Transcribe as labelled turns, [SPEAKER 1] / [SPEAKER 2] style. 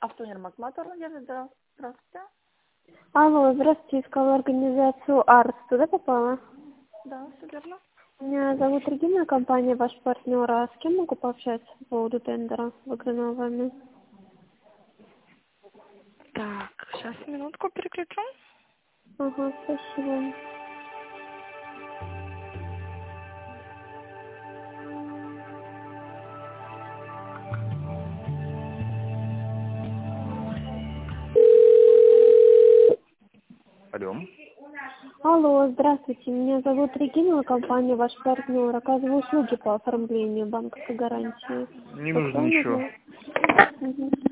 [SPEAKER 1] Автоунермаг моторный держит. Здравствуйте.
[SPEAKER 2] Алло, здравствуйте, искала организацию АРС. Туда попала?
[SPEAKER 1] Да, все верно.
[SPEAKER 2] Меня зовут Регина, компания ваш партнер. А с кем могу пообщаться по поводу тендера, выигранного вами?
[SPEAKER 1] Так, сейчас минутку переключу.
[SPEAKER 2] Ага, спасибо.
[SPEAKER 3] Алло.
[SPEAKER 2] Алло, здравствуйте, меня зовут Регина, компания ваш партнер. Оказываю услуги по оформлению банковской гарантии.
[SPEAKER 3] Не нужно ничего.
[SPEAKER 2] Мгм.